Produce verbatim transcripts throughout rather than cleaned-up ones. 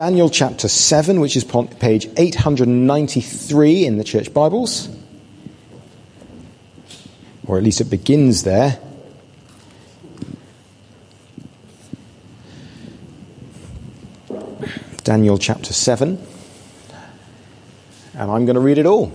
Daniel chapter seven, which is page eight hundred ninety-three in the church Bibles, or at least it begins there. Daniel chapter seven, and I'm going to read it all.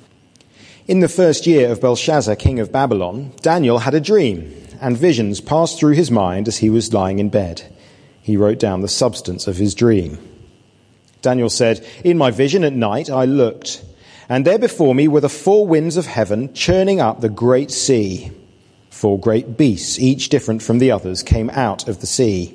In the first year of Belshazzar, king of Babylon, Daniel had a dream, and visions passed through his mind as he was lying in bed. He wrote down the substance of his dream. Daniel said, "In my vision at night I looked, and there before me were the four winds of heaven churning up the great sea. Four great beasts, each different from the others, came out of the sea.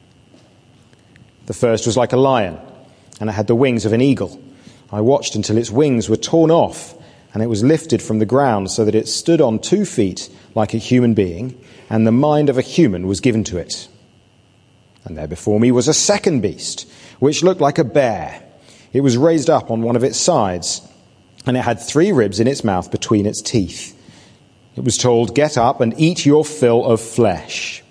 The first was like a lion, and it had the wings of an eagle. I watched until its wings were torn off, and it was lifted from the ground so that it stood on two feet like a human being, and the mind of a human was given to it. And there before me was a second beast, which looked like a bear. It was raised up on one of its sides, and it had three ribs in its mouth between its teeth. It was told, 'Get up and eat your fill of flesh.'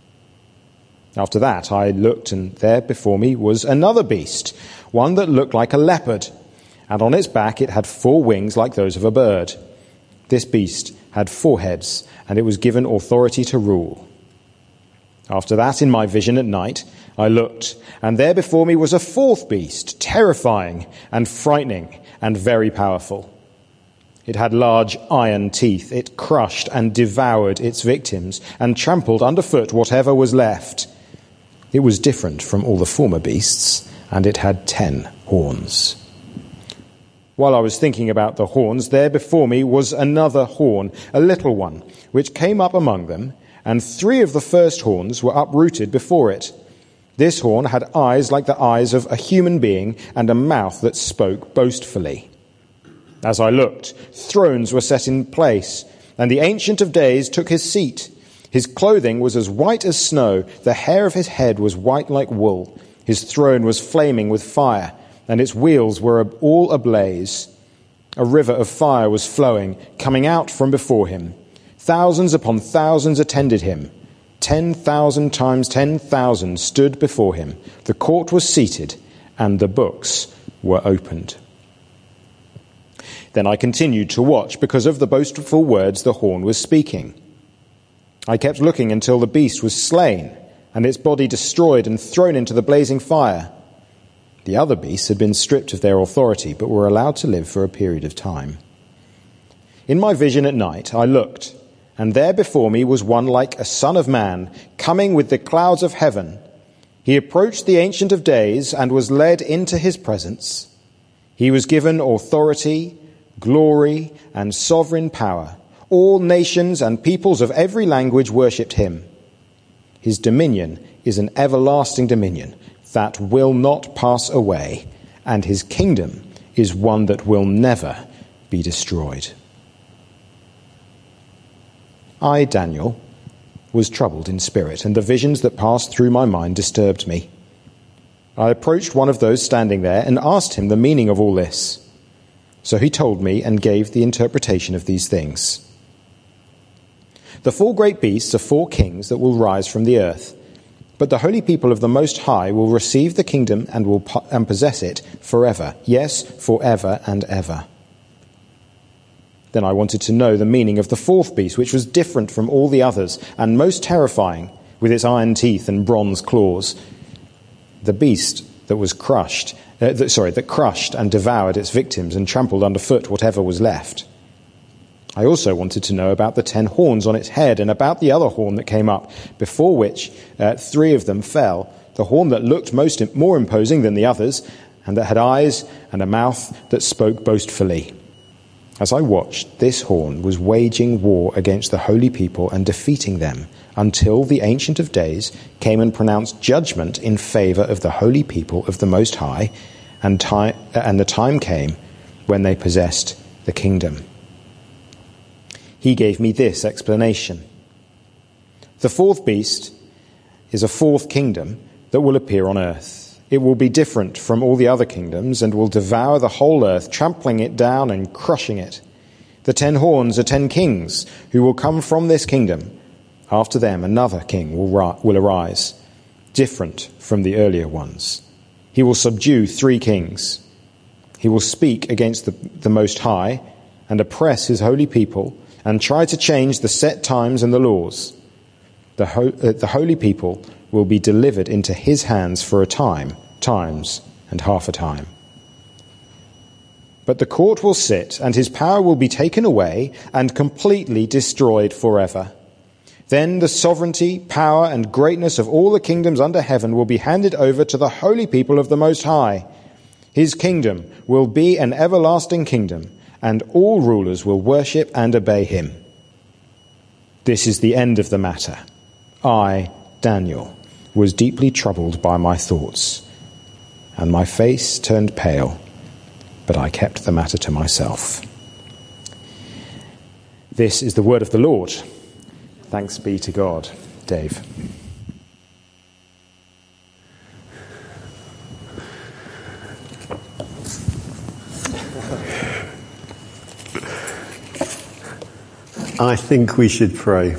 After that I looked, and there before me was another beast, one that looked like a leopard, and on its back it had four wings like those of a bird. This beast had four heads, and it was given authority to rule. After that, in my vision at night, I looked, and there before me was a fourth beast, terrifying and frightening and very powerful. It had large iron teeth. It crushed and devoured its victims and trampled underfoot whatever was left. It was different from all the former beasts, and it had ten horns. While I was thinking about the horns, there before me was another horn, a little one, which came up among them, and three of the first horns were uprooted before it. This horn had eyes like the eyes of a human being and a mouth that spoke boastfully. As I looked, thrones were set in place, and the Ancient of Days took his seat. His clothing was as white as snow, the hair of his head was white like wool. His throne was flaming with fire, and its wheels were all ablaze. A river of fire was flowing, coming out from before him. Thousands upon thousands attended him. Ten thousand times ten thousand stood before him. The court was seated, and the books were opened. Then I continued to watch because of the boastful words the horn was speaking. I kept looking until the beast was slain, and its body destroyed and thrown into the blazing fire. The other beasts had been stripped of their authority, but were allowed to live for a period of time. In my vision at night I looked, and there before me was one like a son of man, coming with the clouds of heaven. He approached the Ancient of Days and was led into his presence. He was given authority, glory, and sovereign power. All nations and peoples of every language worshipped him. His dominion is an everlasting dominion that will not pass away, and his kingdom is one that will never be destroyed." I, Daniel, was troubled in spirit, and the visions that passed through my mind disturbed me. I approached one of those standing there and asked him the meaning of all this. So he told me and gave the interpretation of these things. The four great beasts are four kings that will rise from the earth, but the holy people of the Most High will receive the kingdom and will po- and possess it forever, yes, forever and ever. Then I wanted to know the meaning of the fourth beast, which was different from all the others and most terrifying, with its iron teeth and bronze claws. The beast that was crushed, uh, that, sorry, that crushed and devoured its victims and trampled underfoot whatever was left. I also wanted to know about the ten horns on its head and about the other horn that came up, before which uh, three of them fell, the horn that looked most more imposing than the others, and that had eyes and a mouth that spoke boastfully. As I watched, this horn was waging war against the holy people and defeating them, until the Ancient of Days came and pronounced judgment in favor of the holy people of the Most High, and, time, and the time came when they possessed the kingdom. He gave me this explanation. The fourth beast is a fourth kingdom that will appear on earth. It will be different from all the other kingdoms and will devour the whole earth, trampling it down and crushing it. The ten horns are ten kings who will come from this kingdom. After them, another king will, ri- will arise, different from the earlier ones. He will subdue three kings. He will speak against the, the Most High and oppress his holy people and try to change the set times and the laws. The, ho- uh, the holy people will be delivered into his hands for a time, times, and half a time. But the court will sit, and his power will be taken away and completely destroyed forever. Then the sovereignty, power, and greatness of all the kingdoms under heaven will be handed over to the holy people of the Most High. His kingdom will be an everlasting kingdom, and all rulers will worship and obey him. This is the end of the matter. I, Daniel, was deeply troubled by my thoughts, and my face turned pale, but I kept the matter to myself. This is the word of the Lord. Thanks be to God. Dave. I think we should pray.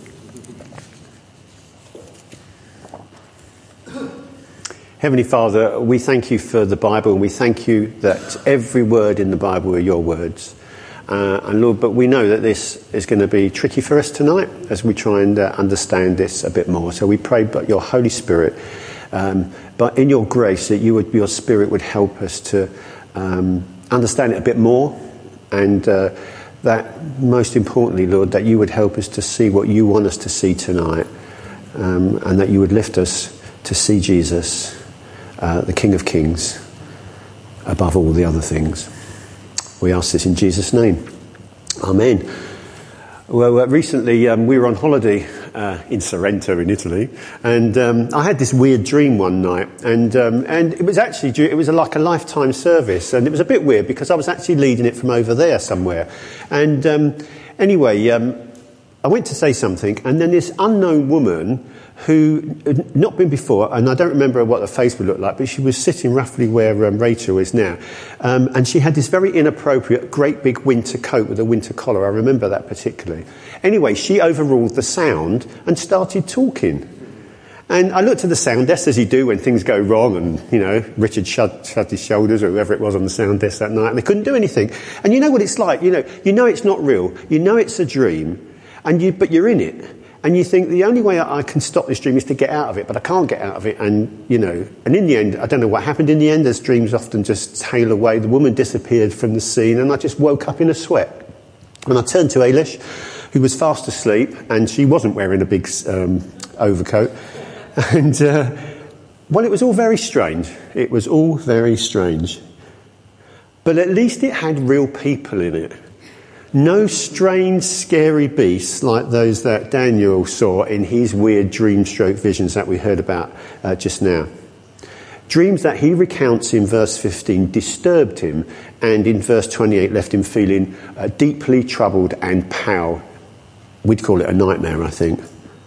Heavenly Father, we thank you for the Bible, and we thank you that every word in the Bible are your words. Uh, and Lord, but we know that this is going to be tricky for us tonight as we try and uh, understand this a bit more. So we pray, but your Holy Spirit, um, but in your grace, that you would, your Spirit would help us to um, understand it a bit more, and uh, that most importantly, Lord, that you would help us to see what you want us to see tonight, um, and that you would lift us to see Jesus, uh, the King of Kings, above all the other things. We ask this in Jesus' name. Amen. Well, uh, recently um, we were on holiday uh, in Sorrento in Italy, and um, I had this weird dream one night, and um, and it was actually it was like a lifetime service, and it was a bit weird because I was actually leading it from over there somewhere, and um, anyway, um, I went to say something, and then this unknown woman who had not been before, and I don't remember what her face would look like, but she was sitting roughly where um, Rachel is now. Um, and she had this very inappropriate, great big winter coat with a winter collar. I remember that particularly. Anyway, she overruled the sound and started talking. And I looked at the sound desk, as you do when things go wrong, and, you know, Richard shrugged, shrugged his shoulders, or whoever it was on the sound desk that night, and they couldn't do anything. And you know what it's like, you know, you know it's not real, you know it's a dream, and you, but you're in it. And you think the only way I can stop this dream is to get out of it, but I can't get out of it. And, you know, and in the end, I don't know what happened in the end, as dreams often just tail away. The woman disappeared from the scene, and I just woke up in a sweat. And I turned to Ailish, who was fast asleep, and she wasn't wearing a big um, overcoat. And, uh, well, it was all very strange. It was all very strange. But at least it had real people in it. No strange, scary beasts like those that Daniel saw in his weird dream stroke visions that we heard about uh, just now. Dreams that he recounts in verse fifteen disturbed him, and in verse twenty-eight left him feeling uh, deeply troubled and pale. We'd call it a nightmare, I think.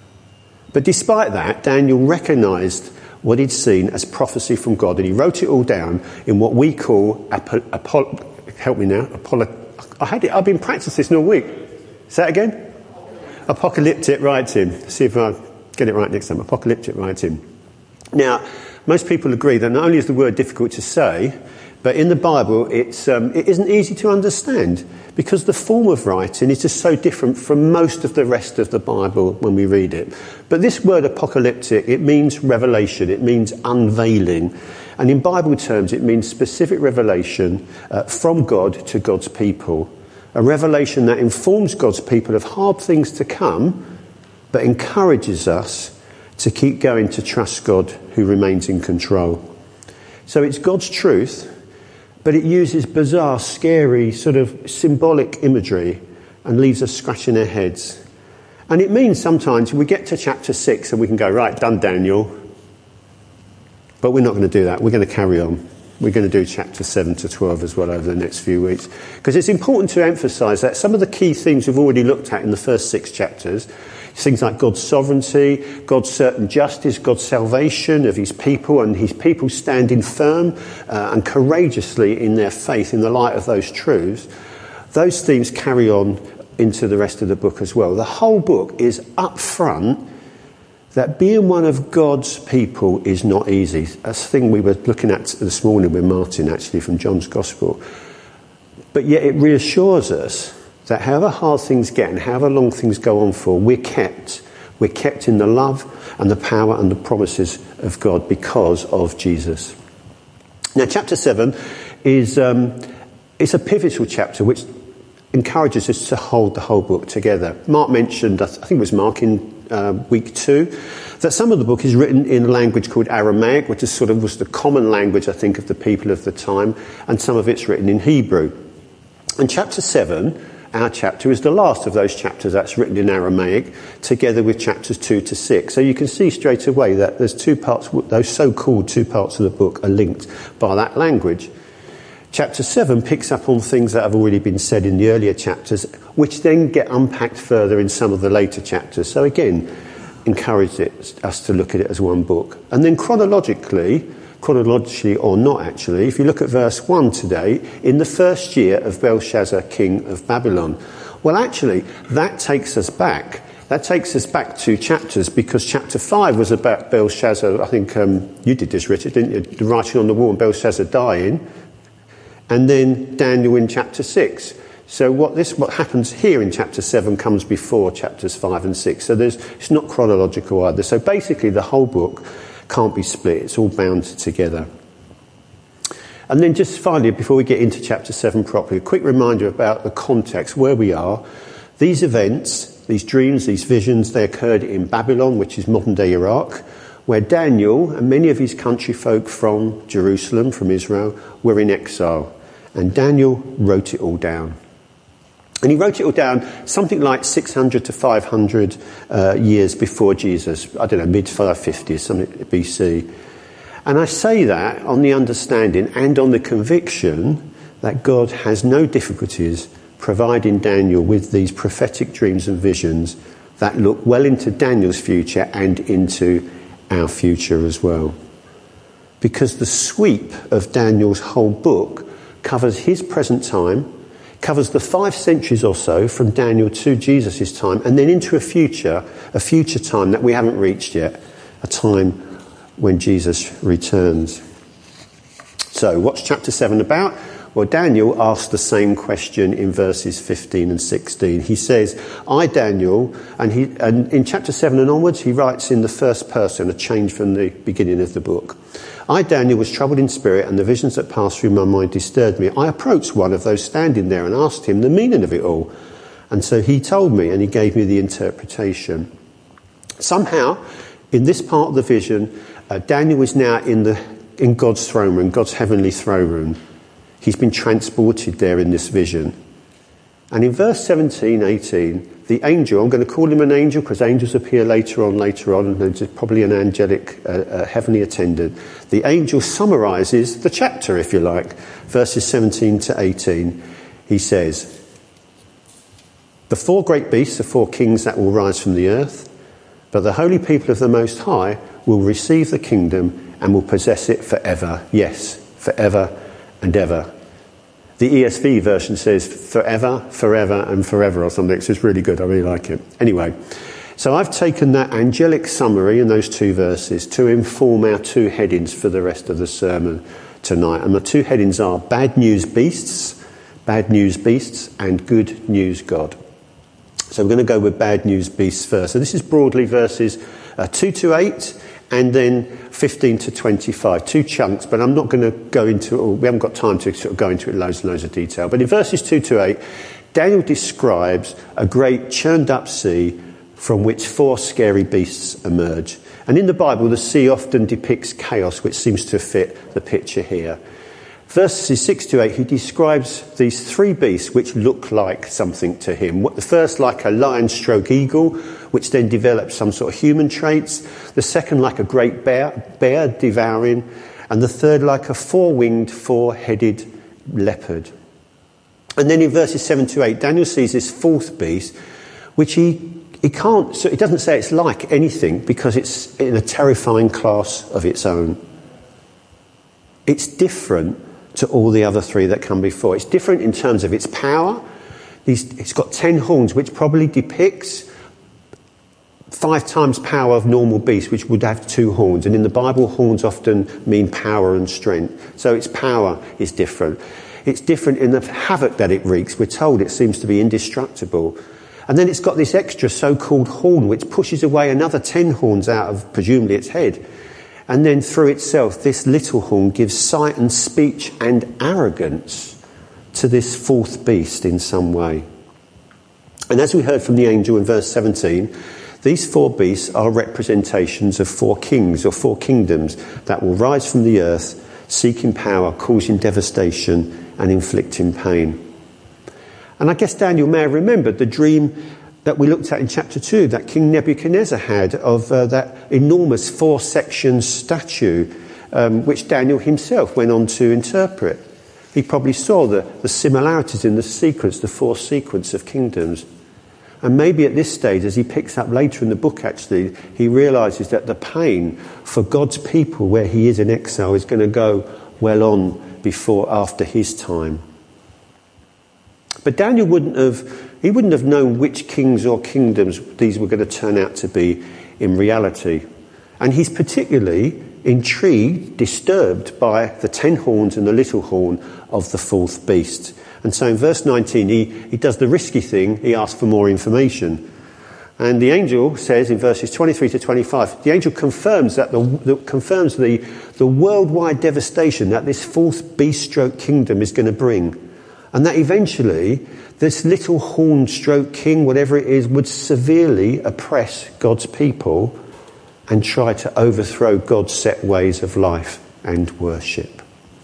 But despite that, Daniel recognised what he'd seen as prophecy from God, and he wrote it all down in what we call, apo- apo- help me now, apolo- I had it, I've been practicing this all week. Say that again? Apocalyptic writing. See if I get it right next time. Apocalyptic writing. Now, most people agree that not only is the word difficult to say, but in the Bible it's um, it isn't easy to understand, because the form of writing is just so different from most of the rest of the Bible when we read it. But this word apocalyptic, it means revelation, it means unveiling. And in Bible terms, it means specific revelation uh, from God to God's people. A revelation that informs God's people of hard things to come, but encourages us to keep going to trust God, who remains in control. So it's God's truth, but it uses bizarre, scary, sort of symbolic imagery and leaves us scratching our heads. And it means sometimes we get to chapter six and we can go, right, done, Daniel. But we're not going to do that. We're going to carry on. We're going to do chapter seven to twelve as well over the next few weeks. Because it's important to emphasise that some of the key things we've already looked at in the first six chapters, things like God's sovereignty, God's certain justice, God's salvation of his people, and his people standing firm uh, and courageously in their faith in the light of those truths, those themes carry on into the rest of the book as well. The whole book is up front that being one of God's people is not easy. That's the thing we were looking at this morning with Martin, actually, from John's Gospel. But yet it reassures us that however hard things get and however long things go on for, we're kept. We're kept in the love and the power and the promises of God because of Jesus. Now, chapter seven is um, it's a pivotal chapter which encourages us to hold the whole book together. Mark mentioned, I think it was Mark in uh, week two, that some of the book is written in a language called Aramaic, which is sort of was the common language, I think, of the people of the time, and some of it's written in Hebrew. And chapter seven, our chapter, is the last of those chapters that's written in Aramaic, together with chapters two to six. So you can see straight away that there's two parts, those so-called two parts of the book are linked by that language. Chapter seven picks up on things that have already been said in the earlier chapters, which then get unpacked further in some of the later chapters. So again, encourage it, us to look at it as one book. And then chronologically, chronologically or not actually, if you look at verse one today, in the first year of Belshazzar, king of Babylon. Well, actually, that takes us back. That takes us back two chapters, because chapter five was about Belshazzar. I think um, you did this, Richard, didn't you? The writing on the wall and Belshazzar dying. And then Daniel in chapter six. So what this what happens here in chapter seven comes before chapters five and six. So there's it's not chronological either. So basically the whole book can't be split. It's all bound together. And then just finally, before we get into chapter seven properly, a quick reminder about the context, where we are. These events, these dreams, these visions, they occurred in Babylon, which is modern-day Iraq, where Daniel and many of his country folk from Jerusalem, from Israel, were in exile. And Daniel wrote it all down. And he wrote it all down something like six hundred to five hundred uh, years before Jesus. I don't know, mid five fifties, something B C. And I say that on the understanding and on the conviction that God has no difficulties providing Daniel with these prophetic dreams and visions that look well into Daniel's future and into our future as well. Because the sweep of Daniel's whole book covers his present time, covers the five centuries or so from Daniel to Jesus' time, and then into a future, a future time that we haven't reached yet, a time when Jesus returns. So, what's chapter seven about? Well, Daniel asks the same question in verses fifteen and sixteen. He says, I, Daniel, and, he, and in chapter seven and onwards, he writes in the first person, a change from the beginning of the book. I, Daniel, was troubled in spirit, and the visions that passed through my mind disturbed me. I approached one of those standing there and asked him the meaning of it all. And so he told me, and he gave me the interpretation. Somehow, in this part of the vision, uh, Daniel is now in the in God's throne room, God's heavenly throne room. He's been transported there in this vision. And in verse seventeen, eighteen, the angel, I'm going to call him an angel because angels appear later on, later on, and there's probably an angelic uh, uh, heavenly attendant. The angel summarises the chapter, if you like, verses seventeen to eighteen. He says, the four great beasts are four kings that will rise from the earth, but the holy people of the Most High will receive the kingdom and will possess it forever. Yes, forever and ever. The E S V version says forever, forever and forever or something. It's just really good. I really like it. Anyway, so I've taken that angelic summary in those two verses to inform our two headings for the rest of the sermon tonight. And the two headings are bad news beasts, bad news beasts and good news God. So we're going to go with bad news beasts first. So this is broadly verses uh, two to eight and then fifteen to twenty-five, two chunks, but I'm not going to go into it all. We haven't got time to sort of go into it in loads and loads of detail. But in verses two to eight, Daniel describes a great churned up sea from which four scary beasts emerge. And in the Bible, the sea often depicts chaos, which seems to fit the picture here. Verses six to eight, he describes these three beasts which look like something to him. The first like a lion stroke eagle, which then develops some sort of human traits. The second like a great bear, bear devouring. And the third like a four-winged, four-headed leopard. And then in verses seven to eight, Daniel sees this fourth beast, which he, he can't, so it doesn't say it's like anything because it's in a terrifying class of its own. It's different to all the other three that come before. It's different in terms of its power. It's got ten horns, which probably depicts five times power of normal beast, which would have two horns. And in the Bible, horns often mean power and strength. So its power is different. It's different in the havoc that it wreaks. We're told it seems to be indestructible. And then it's got this extra so-called horn, which pushes away another ten horns out of, presumably, its head. And then through itself, this little horn gives sight and speech and arrogance to this fourth beast in some way. And as we heard from the angel in verse seventeen, these four beasts are representations of four kings or four kingdoms that will rise from the earth, seeking power, causing devastation and inflicting pain. And I guess Daniel may have remembered the dream that we looked at in chapter two that King Nebuchadnezzar had of uh, that enormous four-section statue, um, which Daniel himself went on to interpret. He probably saw the, the similarities in the sequence, the four sequence of kingdoms. And maybe at this stage, as he picks up later in the book actually, he realises that the pain for God's people where he is in exile is going to go well on before, after his time. But Daniel wouldn't have, he wouldn't have known which kings or kingdoms these were going to turn out to be in reality. And he's particularly intrigued, disturbed by the ten horns and the little horn of the fourth beast. And so in verse nineteen, he, he does the risky thing, he asks for more information. And the angel says in verses twenty-three to twenty-five, the angel confirms that the, the confirms the, the worldwide devastation that this fourth beast stroke kingdom is going to bring. And that eventually this little horn stroke king, whatever it is, would severely oppress God's people and try to overthrow God's set ways of life and worship.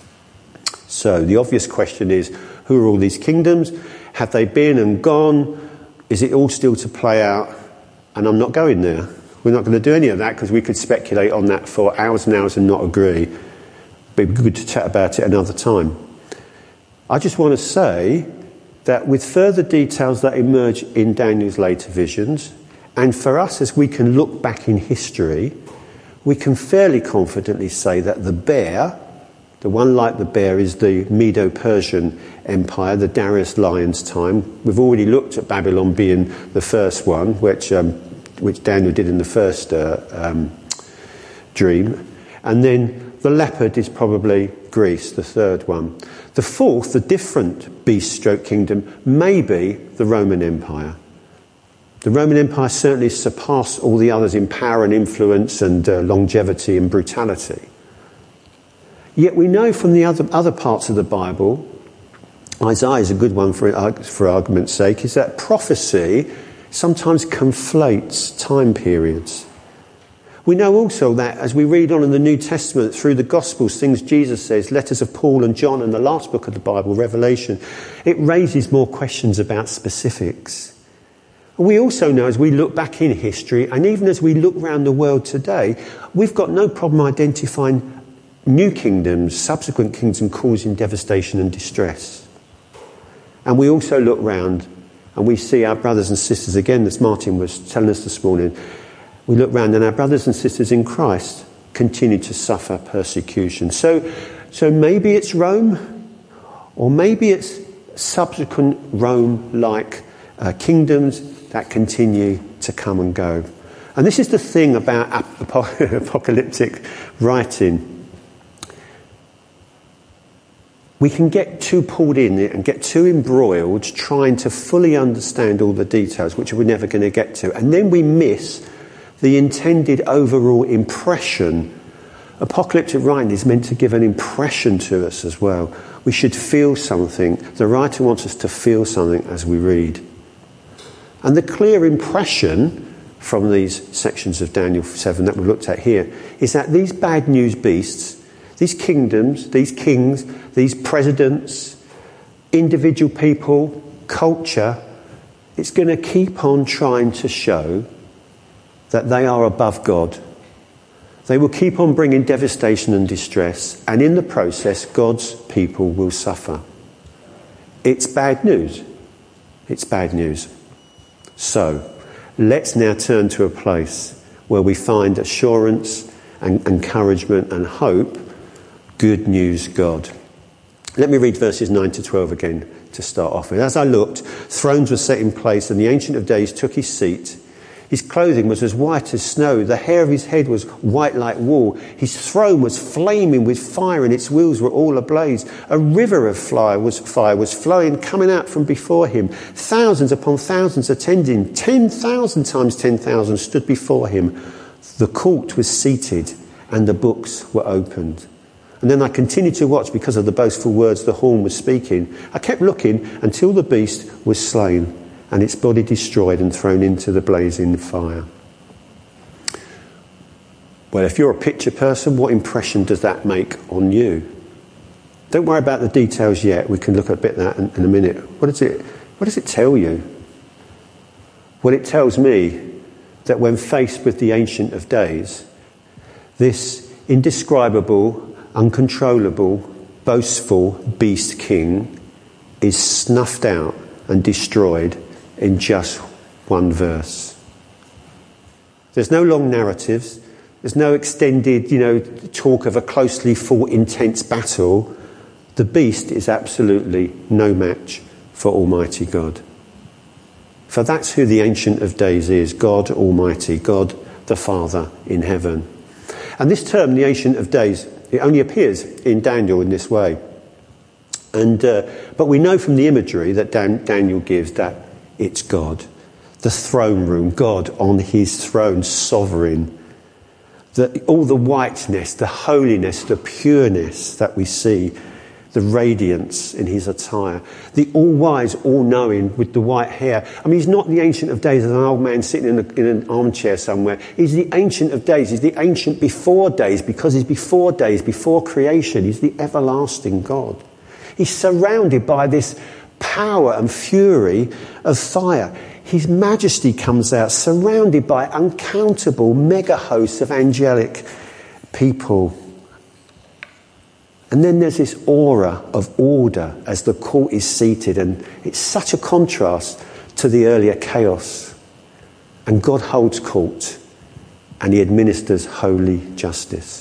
So the obvious question is, who are all these kingdoms? Have they been and gone? Is it all still to play out? And I'm not going there. We're not going to do any of that because we could speculate on that for hours and hours and not agree. But it'd be good to chat about it another time. I just want to say that with further details that emerge in Daniel's later visions, and for us as we can look back in history, we can fairly confidently say that the bear, the one like the bear, is the Medo-Persian Empire, the Darius Lion's time. We've already looked at Babylon being the first one, which um, which Daniel did in the first uh, um, dream. And then the leopard is probably Greece, the third one. The fourth, the different beast-stroke kingdom, may be the Roman Empire. The Roman Empire certainly surpassed all the others in power and influence and uh, longevity and brutality. Yet we know from the other other parts of the Bible, Isaiah is a good one for, for argument's sake, is that prophecy sometimes conflates time periods. We know also that as we read on in the New Testament through the Gospels, things Jesus says, letters of Paul and John and the last book of the Bible, Revelation, it raises more questions about specifics. We also know as we look back in history and even as we look around the world today, we've got no problem identifying new kingdoms, subsequent kingdoms causing devastation and distress. And we also look round and we see our brothers and sisters, again, as Martin was telling us this morning, we look round and our brothers and sisters in Christ continue to suffer persecution. So, so maybe it's Rome, or maybe it's subsequent Rome-like uh, kingdoms that continue to come and go. And this is the thing about ap- apocalyptic writing. We can get too pulled in it and get too embroiled trying to fully understand all the details, which we're never going to get to. And then we miss the intended overall impression. Apocalyptic writing is meant to give an impression to us as well. We should feel something. The writer wants us to feel something as we read. And the clear impression from these sections of Daniel seven that we looked at here is that these bad news beasts, these kingdoms, these kings, these presidents, individual people, culture, it's going to keep on trying to show that they are above God. They will keep on bringing devastation and distress, and in the process, God's people will suffer. It's bad news. It's bad news. So, let's now turn to a place where we find assurance and encouragement and hope. Good news, God. Let me read verses nine to twelve again to start off with. As I looked, thrones were set in place, and the Ancient of Days took his seat. His clothing was as white as snow. The hair of his head was white like wool. His throne was flaming with fire, and its wheels were all ablaze. A river of fire was, fire was flowing, coming out from before him. Thousands upon thousands attending. Ten thousand times ten thousand stood before him. The court was seated, and the books were opened. And then I continued to watch because of the boastful words the horn was speaking. I kept looking until the beast was slain, and its body destroyed and thrown into the blazing fire. Well, if you're a picture person, what impression does that make on you? Don't worry about the details yet. We can look at a bit of that in, in a minute. What does it, what does it tell you? Well, it tells me that when faced with the Ancient of Days, this indescribable, uncontrollable, boastful beast king is snuffed out and destroyed in just one verse. There's no long narratives. There's no extended, you know, talk of a closely fought, intense battle. The beast is absolutely no match for Almighty God. For that's who the Ancient of Days is, God Almighty, God the Father in heaven. And this term, the Ancient of Days, it only appears in Daniel in this way. And uh, but we know from the imagery that Dan, Daniel gives that it's God, the throne room, God on his throne, sovereign. The, all the whiteness, the holiness, the pureness that we see, the radiance in his attire, the all-wise, all-knowing with the white hair. I mean, he's not the Ancient of Days as an old man sitting in, a, in an armchair somewhere. He's the Ancient of Days. He's the Ancient before days, because he's before days, before creation. He's the everlasting God. He's surrounded by this power and fury of fire. His majesty comes out, surrounded by uncountable mega hosts of angelic people. And then there's this aura of order as the court is seated, and it's such a contrast to the earlier chaos. And God holds court, and he administers holy justice.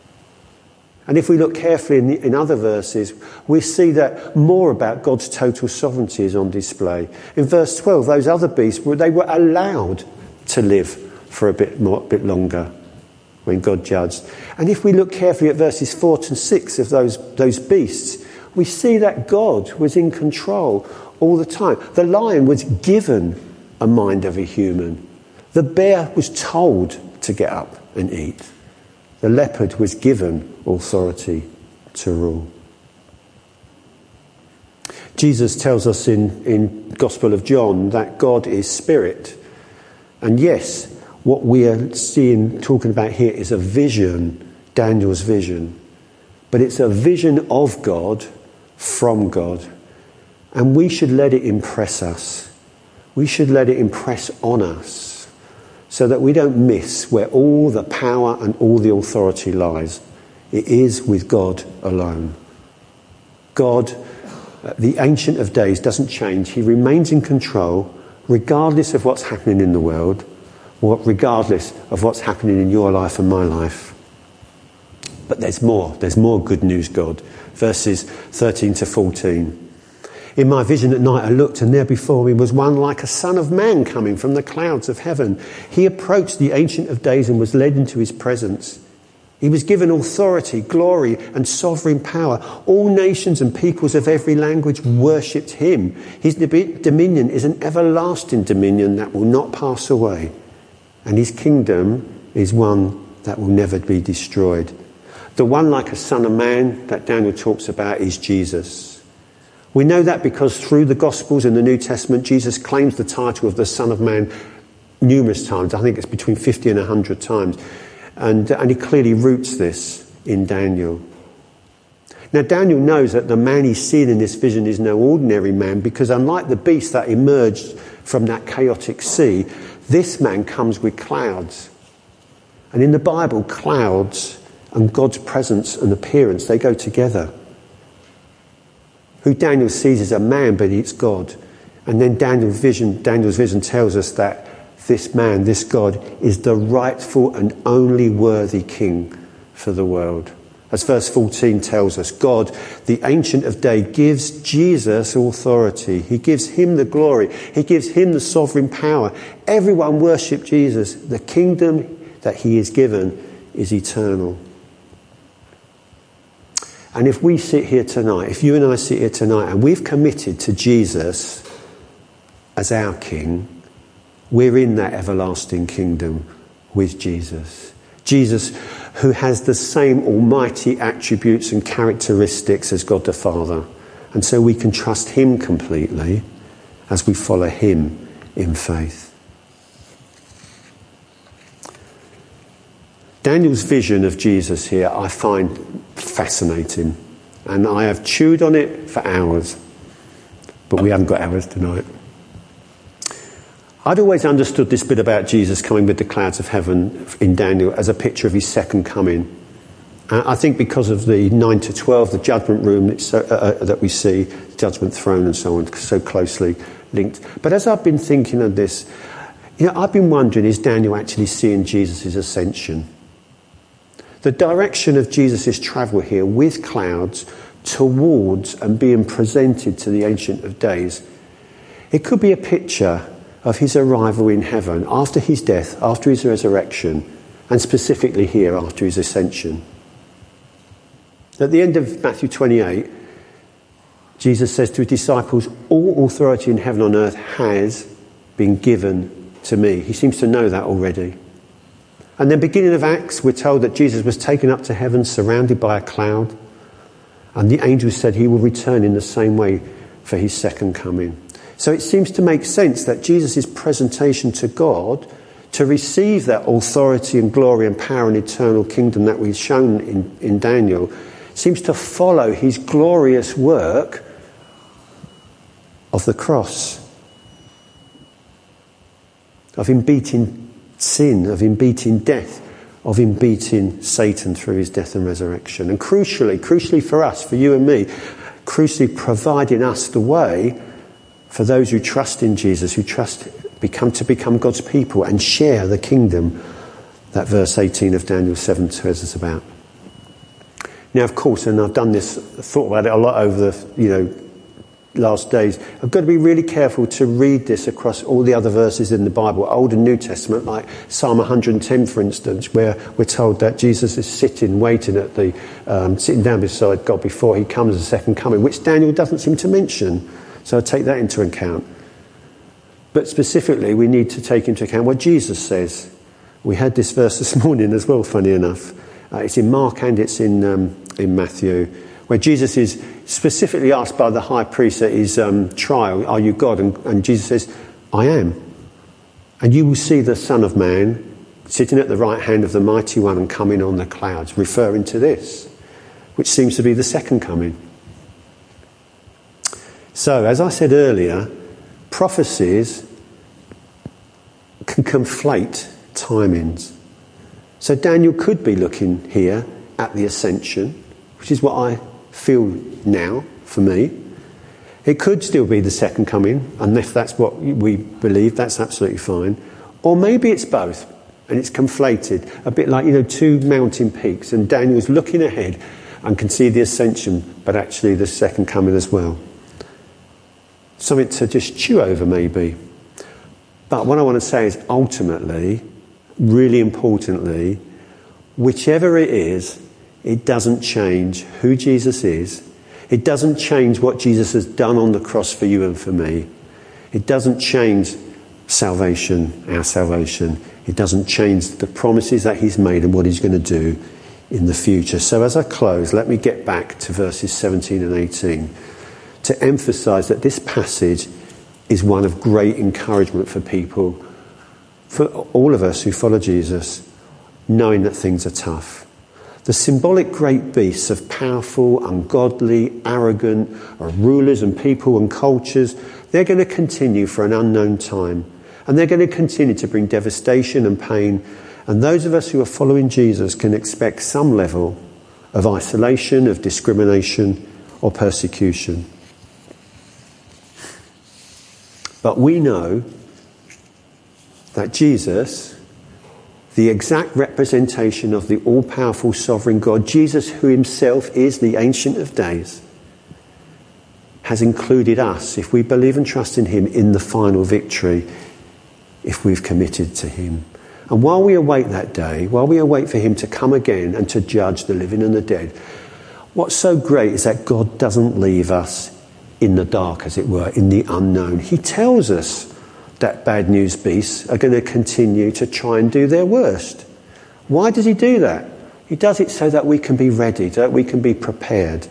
And if we look carefully in, the, in other verses, we see that more about God's total sovereignty is on display. In verse twelve, those other beasts, they were allowed to live for a bit more, bit longer when God judged. And if we look carefully at verses four to six of those, those beasts, we see that God was in control all the time. The lion was given a mind of a human. The bear was told to get up and eat. The leopard was given authority to rule. Jesus tells us in, in Gospel of John that God is spirit. And yes, what we are seeing, talking about here, is a vision, Daniel's vision. But it's a vision of God, from God. And we should let it impress us. We should let it impress on us, so that we don't miss where all the power and all the authority lies. It is with God alone. God, the Ancient of Days, doesn't change. He remains in control regardless of what's happening in the world, or regardless of what's happening in your life and my life. But there's more. There's more good news, God. Verses thirteen to fourteen. In my vision at night I looked, and there before me was one like a son of man coming from the clouds of heaven. He approached the Ancient of Days and was led into his presence. He was given authority, glory and sovereign power. All nations and peoples of every language worshipped him. His dominion is an everlasting dominion that will not pass away. And his kingdom is one that will never be destroyed. The one like a son of man that Daniel talks about is Jesus. We know that because through the Gospels and the New Testament, Jesus claims the title of the Son of Man numerous times. I think it's between fifty and one hundred times. And, and he clearly roots this in Daniel. Now, Daniel knows that the man he's seen in this vision is no ordinary man, because unlike the beast that emerged from that chaotic sea, this man comes with clouds. And in the Bible, clouds and God's presence and appearance, they go together. Who Daniel sees as a man, but it's God. And then Daniel's vision, Daniel's vision tells us that this man, this God, is the rightful and only worthy king for the world. As verse fourteen tells us, God, the Ancient of Days, gives Jesus authority. He gives him the glory. He gives him the sovereign power. Everyone worship Jesus. The kingdom that he is given is eternal. And if we sit here tonight, if you and I sit here tonight and we've committed to Jesus as our King, we're in that everlasting kingdom with Jesus. Jesus, who has the same almighty attributes and characteristics as God the Father. And so we can trust him completely as we follow him in faith. Daniel's vision of Jesus here I find fascinating. And I have chewed on it for hours. But we haven't got hours tonight. I'd always understood this bit about Jesus coming with the clouds of heaven in Daniel as a picture of his second coming. Uh, I think because of the nine to twelve, the judgment room so, uh, uh, that we see, the judgment throne and so on, so closely linked. But as I've been thinking of this, you know, I've been wondering, is Daniel actually seeing Jesus' ascension? The direction of Jesus' travel here with clouds towards and being presented to the Ancient of Days, it could be a picture of his arrival in heaven after his death, after his resurrection, and specifically here after his ascension. At the end of Matthew twenty-eight, Jesus says to his disciples, all authority in heaven and on earth has been given to me. He seems to know that already. And then beginning of Acts, we're told that Jesus was taken up to heaven surrounded by a cloud. And the angel said he will return in the same way for his second coming. So it seems to make sense that Jesus' presentation to God to receive that authority and glory and power and eternal kingdom that we've shown in, in Daniel seems to follow his glorious work of the cross, of him beating sin, of him beating death, of him beating Satan through his death and resurrection. And crucially, crucially for us, for you and me, crucially providing us the way for those who trust in Jesus, who trust become to become God's people and share the kingdom that verse eighteen of Daniel seven tells us about. Now, of course, and I've done this, thought about it a lot over the, you know, last days. I've got to be really careful to read this across all the other verses in the Bible, Old and New Testament, like Psalm one hundred ten, for instance, where we're told that Jesus is sitting, waiting at the, um, sitting down beside God before he comes as a second coming, which Daniel doesn't seem to mention. So I take that into account. But specifically, we need to take into account what Jesus says. We had this verse this morning as well, funny enough. Uh, it's in Mark and it's in um, in Matthew, where Jesus is specifically asked by the high priest at his um, trial, are you God? And, and Jesus says, I am. And you will see the Son of Man sitting at the right hand of the Mighty One and coming on the clouds, referring to this, which seems to be the second coming. So, as I said earlier, prophecies can conflate timings. So Daniel could be looking here at the ascension, which is what I feel now for me. It could still be the second coming, and if that's what we believe, that's absolutely fine. Or maybe it's both, and it's conflated, a bit like, you know, two mountain peaks, and Daniel's looking ahead and can see the ascension, but actually the second coming as well. Something to just chew over, maybe. But what I want to say is, ultimately, really importantly, whichever it is, it doesn't change who Jesus is. It doesn't change what Jesus has done on the cross for you and for me. It doesn't change salvation, our salvation. It doesn't change the promises that he's made and what he's going to do in the future. So as I close, let me get back to verses seventeen and eighteen to emphasise that this passage is one of great encouragement for people, for all of us who follow Jesus, knowing that things are tough. The symbolic great beasts of powerful, ungodly, arrogant rulers and people and cultures, they're going to continue for an unknown time. And they're going to continue to bring devastation and pain. And those of us who are following Jesus can expect some level of isolation, of discrimination or persecution. But we know that Jesus the exact representation of the all-powerful sovereign God, Jesus, who himself is the Ancient of Days, has included us, if we believe and trust in him, in the final victory, if we've committed to him. And while we await that day, while we await for him to come again and to judge the living and the dead, what's so great is that God doesn't leave us in the dark, as it were, in the unknown. He tells us that bad news beasts are going to continue to try and do their worst. Why does he do that? He does it so that we can be ready, so that we can be prepared.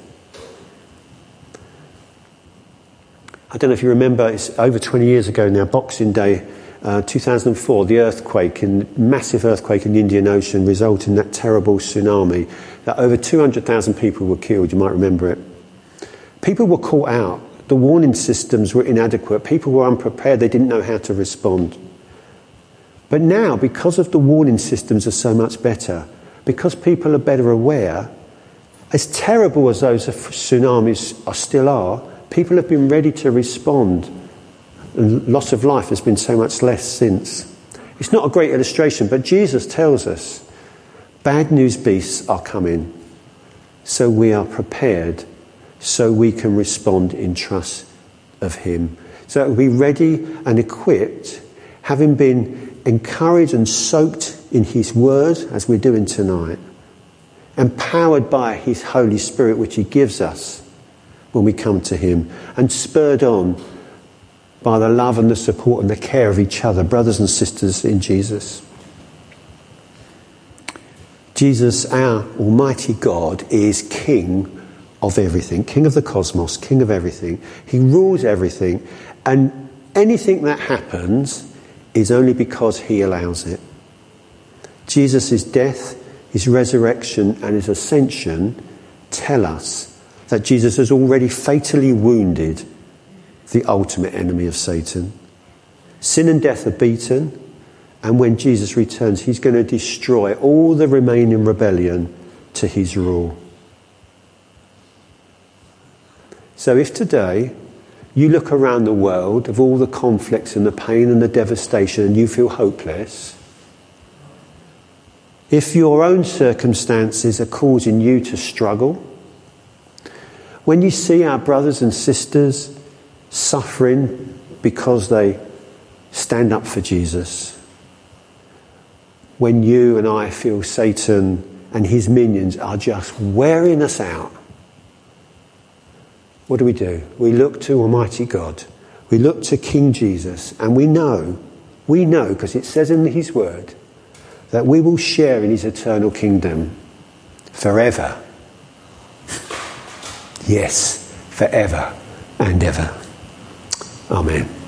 I don't know if you remember, it's over twenty years ago now, Boxing Day, uh, two thousand four, the earthquake, in, massive earthquake in the Indian Ocean resulted in that terrible tsunami, that over two hundred thousand people were killed, you might remember it. People were caught out. The warning systems were inadequate. People were unprepared. They didn't know how to respond. But now, because of the warning systems are so much better, because people are better aware, as terrible as those tsunamis are, still are, people have been ready to respond. And loss of life has been so much less since. It's not a great illustration, but Jesus tells us bad news beasts are coming, so we are prepared, so we can respond in trust of him. So that we're ready and equipped, having been encouraged and soaked in his word, as we're doing tonight, empowered by his Holy Spirit, which he gives us when we come to him, and spurred on by the love and the support and the care of each other, brothers and sisters in Jesus. Jesus, our Almighty God, is King of everything, King of the cosmos, King of everything. He rules everything, and anything that happens is only because he allows it. Jesus' death, his resurrection and his ascension tell us that Jesus has already fatally wounded the ultimate enemy of Satan. Sin and death are beaten, and when Jesus returns, he's going to destroy all the remaining rebellion to his rule. So if today you look around the world of all the conflicts and the pain and the devastation and you feel hopeless, if your own circumstances are causing you to struggle, when you see our brothers and sisters suffering because they stand up for Jesus, when you and I feel Satan and his minions are just wearing us out, what do we do? We look to Almighty God. We look to King Jesus, and we know, we know, because it says in his word, that we will share in his eternal kingdom forever. Yes, forever and ever. Amen.